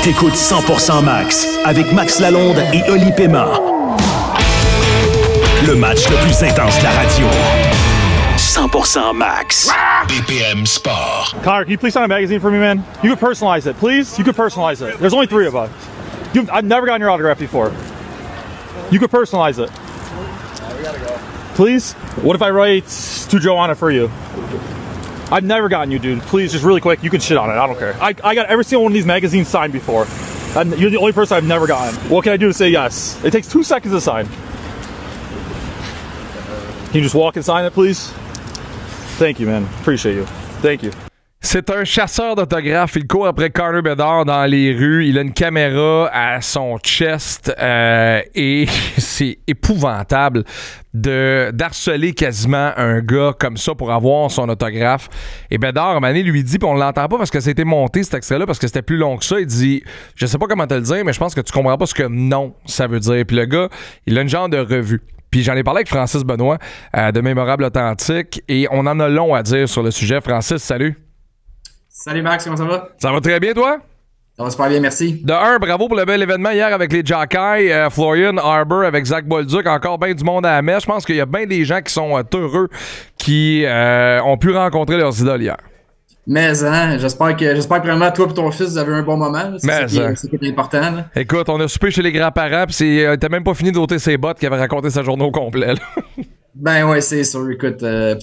T'écoutes 100% Max avec Max Lalonde et Oli Pema. Le match le plus intense de la radio. 100% Max. BPM Sport. Connor, can you please sign a magazine for me, man? You could personalize it, please. You could personalize it. There's only 3 of us. I've never gotten your autograph before. You could personalize it. We gotta go. Please? What if I write to Joanna for you? I've never gotten you, dude. Please, just really quick, you can shit on it. I don't care. I got every single one of these magazines signed before. And you're the only person I've never gotten. What can I do to say yes? It takes 2 seconds to sign. Can you just walk and sign it, please? Thank you, man. Appreciate you. Thank you. C'est un chasseur d'autographes. Il court après Connor Bedard dans les rues. Il a une caméra à son chest et c'est épouvantable d'harceler quasiment un gars comme ça pour avoir son autographe. Et Bedard, à un moment donné, lui dit, puis on l'entend pas parce que ça a été monté, cet extrait-là, parce que c'était plus long que ça. Il dit, je sais pas comment te le dire, mais je pense que tu comprends pas ce que non, ça veut dire. Puis le gars, il a une genre de revue. Puis j'en ai parlé avec Francis Benoît de Mémorable Authentique et on en a long à dire sur le sujet. Francis, salut. Salut Max, comment ça va? Ça va très bien, toi? Ça va super bien, merci. De un, bravo pour le bel événement hier avec les Jackeye, Florian Harbour avec Zach Bolduc, encore bien du monde à la messe. Je pense qu'il y a bien des gens qui sont heureux qui ont pu rencontrer leurs idoles hier. Mais j'espère que vraiment toi et ton fils vous avez un bon moment. C'est ce qui est important. Là. Écoute, on a soupé chez les grands-parents puis t'as même pas fini d'ôter ses bottes qui avait raconté sa journée au complet. Ben ouais, c'est sûr. Écoute,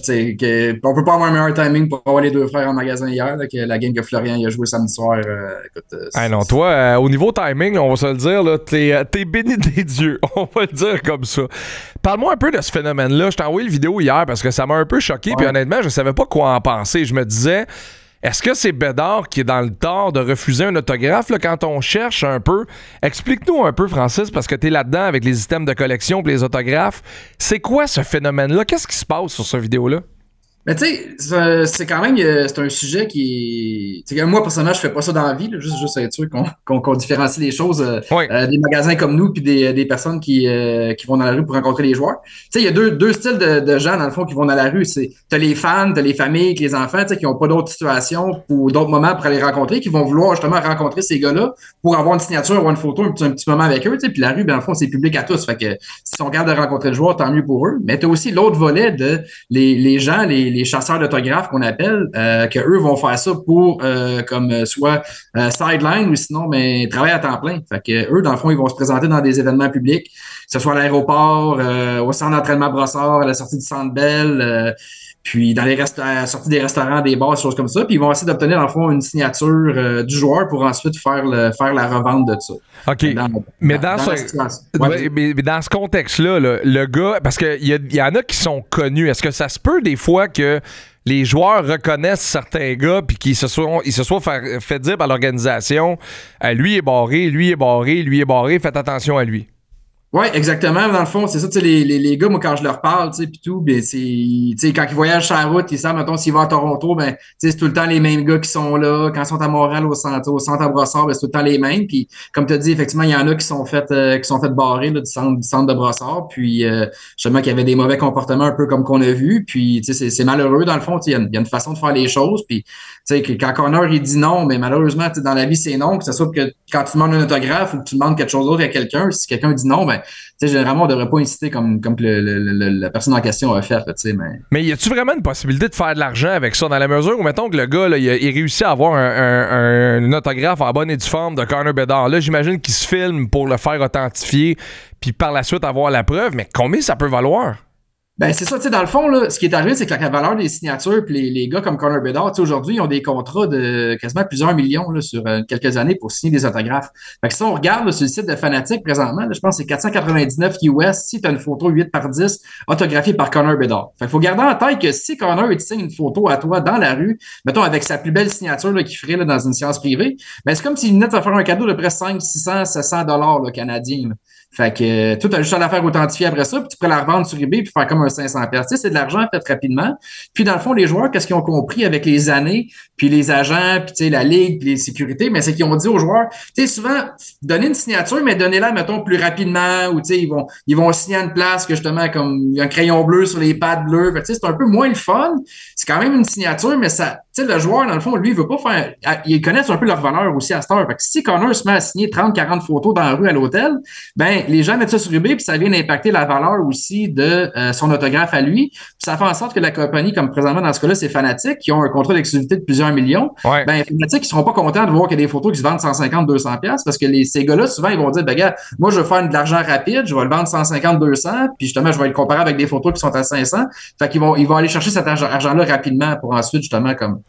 on peut pas avoir un meilleur timing pour avoir les 2 frères en magasin hier, là, que la game que Florian il a joué samedi soir. Non, toi, au niveau timing, là, on va se le dire, là, t'es béni des dieux. On va le dire comme ça. Parle-moi un peu de ce phénomène-là. Je t'ai envoyé une vidéo hier parce que ça m'a un peu choqué. Puis honnêtement, je savais pas quoi en penser. Je me disais, est-ce que c'est Bedard qui est dans le tort de refuser un autographe là, quand on cherche un peu? Explique-nous un peu, Francis, parce que t'es là-dedans avec les items de collection et les autographes. C'est quoi ce phénomène-là? Qu'est-ce qui se passe sur cette vidéo-là? Mais tu sais, c'est quand même c'est un sujet qui est. Moi, personnellement, je fais pas ça dans la vie, là, juste être sûr qu'on différencie les choses des magasins comme nous puis des personnes qui vont dans la rue pour rencontrer les joueurs. Tu sais, il y a deux styles de gens, dans le fond, qui vont dans la rue. T'as les fans, t'as les familles avec les enfants, tu sais, qui ont pas d'autres situations ou d'autres moments pour aller rencontrer, qui vont vouloir justement rencontrer ces gars-là pour avoir une signature, avoir une photo, un petit moment avec eux, tu sais. Puis la rue, ben, dans le fond, c'est public à tous. Fait que si on regarde de rencontrer le joueur, tant mieux pour eux. Mais t'as aussi l'autre volet de les gens, les chasseurs d'autographes qu'on appelle, que eux vont faire ça pour comme soit sideline ou sinon travailler à temps plein. Fait que eux, dans le fond, ils vont se présenter dans des événements publics, que ce soit à l'aéroport, au centre d'entraînement Brossard, à la sortie du Centre Bell, puis dans à la sortie des restaurants, des bars, des choses comme ça. Puis ils vont essayer d'obtenir, dans le fond, une signature du joueur pour ensuite faire la revente de ça. OK. Mais dans ce contexte-là, le gars, parce qu'il y en a qui sont connus, est-ce que ça se peut des fois que les joueurs reconnaissent certains gars puis qu'ils se soient fait dire par l'organisation lui est barré, lui est barré, lui est barré, faites attention à lui? Oui, exactement. Dans le fond, c'est ça, tu sais, les gars, moi, quand je leur parle, tu sais, pis tout, ben, tu sais, quand ils voyagent sur la route, ils savent, mettons, s'ils vont à Toronto, ben, tu sais, c'est tout le temps les mêmes gars qui sont là. Quand ils sont à Montréal, au centre à Brossard, ben, c'est tout le temps les mêmes. Puis, comme tu as dit, effectivement, il y en a qui sont fait barrer, là, du centre de Brossard. Puis, justement, qu'il y avait des mauvais comportements, un peu comme qu'on a vu. Puis, tu sais, c'est malheureux, dans le fond. Il y a une façon de faire les choses. Puis, tu sais, quand Connor, il dit non, mais malheureusement, tu sais, dans la vie, c'est non. Que ce soit que quand tu demandes un autographe ou que tu demandes quelque chose d'autre à quelqu'un, si quelqu'un dit non, ben, tu sais, généralement, on devrait pas inciter comme la personne en question a fait, tu sais, mais y a-tu vraiment une possibilité de faire de l'argent avec ça, dans la mesure où, mettons que le gars, là, il réussit à avoir un autographe en bonne et due forme de Connor Bedard. Là, j'imagine qu'il se filme pour le faire authentifier, puis par la suite avoir la preuve, mais combien ça peut valoir? Ben, c'est ça, tu sais, dans le fond, là, ce qui est arrivé, c'est que la valeur des signatures, puis les gars comme Connor Bedard, tu sais, aujourd'hui, ils ont des contrats de quasiment plusieurs millions, là, sur quelques années pour signer des autographes. Fait que si on regarde, là, sur le site de Fanatic, présentement, là, je pense que c'est 499 US si tu as une photo 8x10 autographiée par Connor Bedard. Fait qu'il faut garder en tête que si Connor, il te signe une photo à toi dans la rue, mettons, avec sa plus belle signature, là, qu'il ferait, là, dans une séance privée, ben, c'est comme s'il venait de te faire un cadeau de près 500, 600, 700 $, là, canadiens, là. Fait que toi, tu as juste à la faire authentifier après ça, puis tu pourrais la revendre sur eBay puis faire comme un 500$. Tu sais, c'est de l'argent fait rapidement. Puis dans le fond, les joueurs, qu'est-ce qu'ils ont compris avec les années, puis les agents, puis tu sais, la ligue, puis les sécurités, mais c'est qu'ils ont dit aux joueurs, tu sais, souvent, donnez une signature, mais donnez-la, mettons, plus rapidement, ou tu sais, ils vont signer à une place que justement, comme il y a un crayon bleu sur les pads bleus. Fait que tu sais, c'est un peu moins le fun. C'est quand même une signature, mais ça sais, le joueur, dans le fond, lui, il veut pas faire. Ils connaissent un peu leur valeur aussi à cette heure. Fait que si Connor se met à signer 30-40 photos dans la rue à l'hôtel, ben, les gens mettent ça sur eBay, puis ça vient d'impacter la valeur aussi de son autographe à lui. Puis ça fait en sorte que la compagnie, comme présentement dans ce cas-là, c'est Fanatics, qui ont un contrat d'exclusivité de plusieurs millions. Ouais. Ben, Fanatics, ils seront pas contents de voir qu'il y a des photos qui se vendent 150-200$, parce que ces gars-là, souvent, ils vont dire, ben, gars, moi, je veux faire de l'argent rapide, je vais le vendre 150-200$, puis justement, je vais le comparer avec des photos qui sont à 500. Fait qu'ils vont aller chercher cet argent-là rapidement pour ensuite, justement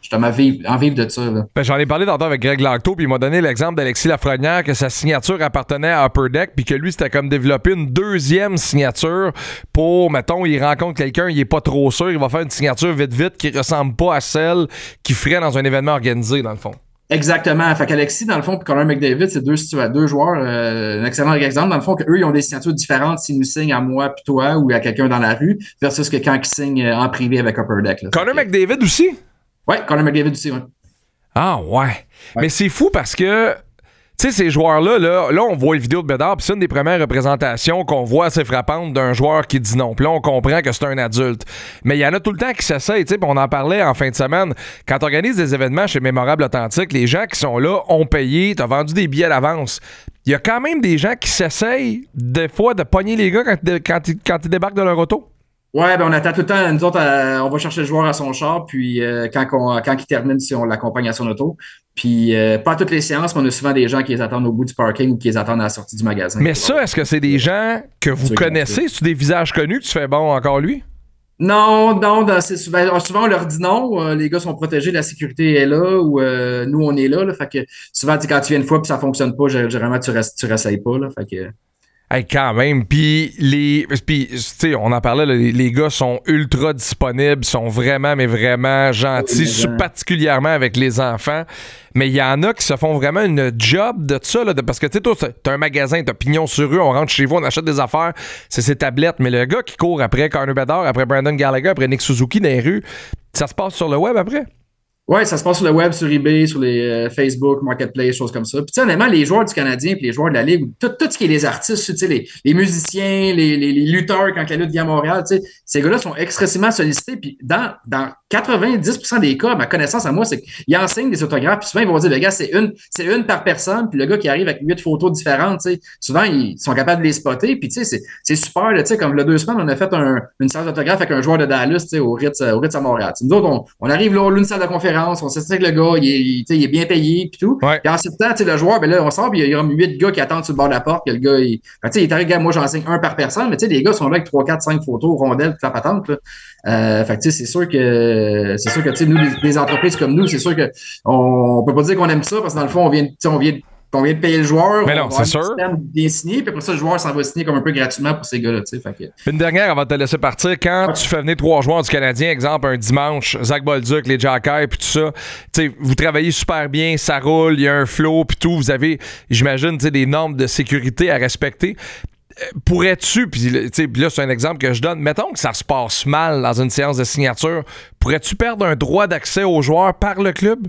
vivre de ça. Là. Ben, j'en ai parlé tantôt avec Greg Langto, puis il m'a donné l'exemple d'Alexis Lafrenière, que sa signature appartenait à Upper Deck, puis que lui, c'était comme développer une deuxième signature pour, mettons, il rencontre quelqu'un, il est pas trop sûr, il va faire une signature vite qui ressemble pas à celle qu'il ferait dans un événement organisé, dans le fond. Exactement. Fait qu'Alexis, dans le fond, puis Connor McDavid, c'est deux joueurs, un excellent exemple. Dans le fond, qu'eux, ils ont des signatures différentes s'ils nous signent à moi puis toi ou à quelqu'un dans la rue, versus que quand ils signent en privé avec Upper Deck. Là. Connor McDavid aussi? Ouais, Connor McDavid aussi, ouais. Ah ouais. Mais c'est fou parce que tu sais, ces joueurs-là, là, on voit les vidéos de Bédard, puis c'est une des premières représentations qu'on voit assez frappantes d'un joueur qui dit non. Puis là, on comprend que c'est un adulte. Mais il y en a tout le temps qui s'essayent, tu sais, puis on en parlait en fin de semaine. Quand on organise des événements chez Mémorable Authentique, les gens qui sont là ont payé, t'as vendu des billets à l'avance. Il y a quand même des gens qui s'essayent, des fois, de pogner les gars quand ils débarquent de leur auto. Ouais, ben on attend tout le temps, nous autres, on va chercher le joueur à son char, puis quand il termine, si on l'accompagne à son auto. Puis pas à toutes les séances, mais on a souvent des gens qui les attendent au bout du parking ou qui les attendent à la sortie du magasin. Mais ça, est-ce que c'est des gens que vous connaissez? C'est des visages connus que tu fais bon encore lui? Non, c'est souvent on leur dit non, les gars sont protégés, la sécurité est là, ou nous on est là, fait que souvent quand tu viens une fois puis ça fonctionne pas, généralement tu réessayes pas, là, fait que... Hey, quand même. Puis, tu sais, on en parlait, là, les gars sont ultra disponibles, sont vraiment, mais vraiment gentils, particulièrement avec les enfants. Mais il y en a qui se font vraiment une job de ça, là, parce que, tu sais, toi, t'as un magasin, t'as pignon sur rue, on rentre chez vous, on achète des affaires, c'est ses tablettes. Mais le gars qui court après Connor Bedard, après Brandon Gallagher, après Nick Suzuki dans les rues, ça se passe sur le web après? Ouais, ça se passe sur le web, sur eBay, sur les Facebook, Marketplace, choses comme ça. Puis, tu sais, honnêtement, les joueurs du Canadien puis les joueurs de la Ligue, tout ce qui est les artistes, tu sais, les musiciens, les lutteurs quand la lutte vient à Montréal, tu sais, ces gars-là sont extrêmement sollicités. Puis, dans 90% des cas, ma connaissance à moi, c'est qu'ils enseignent des autographes. Puis souvent, ils vont dire, le gars, c'est une par personne. Puis le gars qui arrive avec 8 photos différentes, tu sais, souvent, ils sont capables de les spotter. Puis, tu sais, c'est super, tu sais, comme il y a 2 semaines, on a fait une séance d'autographe avec un joueur de Dallas, tu sais, au Ritz à Montréal. T'sais, nous autres, on arrive là, une salle de conférence, on s'assied avec le gars, il est bien payé, puis tout. Ouais. Et en ce temps, tu sais, le joueur, ben là, on sort, puis il y a 8 gars qui attendent sur le bord de la porte, que le gars, tu sais, il est arrivé, moi, j'enseigne un par personne, mais tu sais, les gars sont là avec 3, 4, 5 photos, rondelles, toute la patente, là. Fait que, tu sais, c'est sûr que, tu sais, nous, des entreprises comme nous, c'est sûr que on peut pas dire qu'on aime ça, parce que dans le fond, on vient de payer le joueur, mais non, c'est sûr. Bien signé, puis après ça, le joueur s'en va signer comme un peu gratuitement pour ces gars-là, tu sais. Fait que... Une dernière avant de te laisser partir. Quand tu fais venir 3 joueurs du Canadien, exemple, un dimanche, Zach Bolduc, les Jackay, puis tout ça, tu sais, vous travaillez super bien, ça roule, il y a un flow, puis tout, vous avez, j'imagine, tu sais, des normes de sécurité à respecter. Pourrais-tu, puis là, c'est un exemple que je donne, mettons que ça se passe mal dans une séance de signature, pourrais-tu perdre un droit d'accès aux joueurs par le club?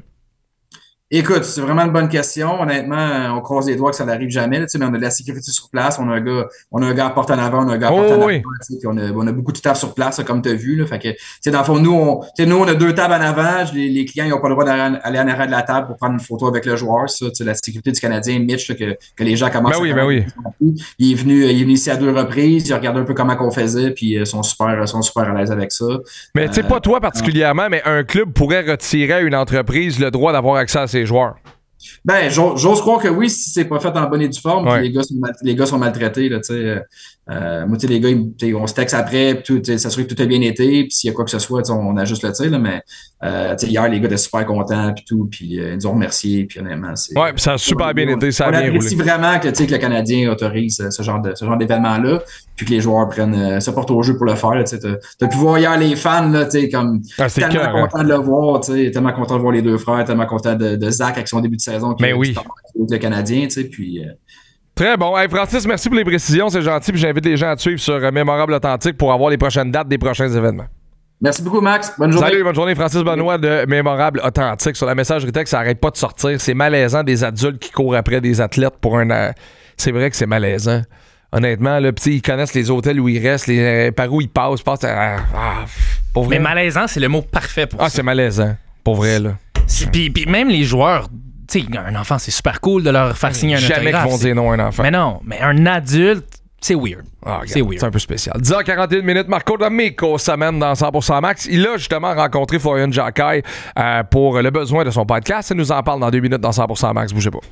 Écoute, c'est vraiment une bonne question. Honnêtement, on croise les doigts que ça n'arrive jamais. Là, mais on a de la sécurité sur place. On a un gars à porte en avant, on a un gars à porte en avant. On a beaucoup de tables sur place, là, comme tu as vu. Là, fait que, dans le fond, nous, on a 2 tables en avant. Les clients n'ont pas le droit d'aller en arrière de la table pour prendre une photo avec le joueur. Ça, la sécurité du Canadien, Mitch, là, que les gens commencent à oui. Il est venu ici à 2 reprises. Il a regardé un peu comment qu'on faisait, puis ils sont super à l'aise avec ça. Mais tu sais, pas toi particulièrement, mais un club pourrait retirer à une entreprise le droit d'avoir accès à ses joueurs. Ben, j'ose croire que oui, si c'est pas fait en bonne et due forme, ouais. Les gars sont maltraités, là, tu sais. Moi, tu sais, les gars, on se texte après, puis s'assurer que tout a bien été, puis s'il y a quoi que ce soit, on ajuste le tir, là, mais tu sais, hier, les gars étaient super contents, puis tout, puis ils nous ont remerciés, puis honnêtement, c'est... Ouais, puis ça a super bien été, ça a bien roulé. On apprécie vraiment que le Canadien autorise ce genre d'événement-là, puis que les joueurs se portent au jeu pour le faire, tu sais. T'as pu voir hier les fans, là, tu sais, comme tellement content de le voir, tu sais, tellement content de voir les 2 frères, tellement content de Zach avec son début de saison qui le Canadien, tu sais, puis... Très bon. Hey, Francis, merci pour les précisions, c'est gentil. Puis j'invite les gens à te suivre sur Mémorable Authentique pour avoir les prochaines dates des prochains événements. Merci beaucoup, Max. Bonne journée. Salut, bonne journée. Francis Benoît de Mémorable Authentique. Sur la messagerie texte, ça n'arrête pas de sortir. C'est malaisant des adultes qui courent après des athlètes pour un... C'est vrai que c'est malaisant. Honnêtement, là, ils connaissent les hôtels où ils restent, par où ils passent. Mais malaisant, c'est le mot parfait pour ça. Ah, c'est malaisant. Pour vrai, là. Puis même les joueurs, tu sais, un enfant, c'est super cool de leur faire signer un autographe. Jamais qu'ils vont dire non à un enfant. Mais non, mais un adulte, c'est weird. C'est weird. C'est un peu spécial. 10h41 minutes, Marco D'Amico s'amène dans 100% Max. Il a justement rencontré Florian Jacquet pour le besoin de son podcast. Il nous en parle dans 2 minutes dans 100% Max. Bougez pas.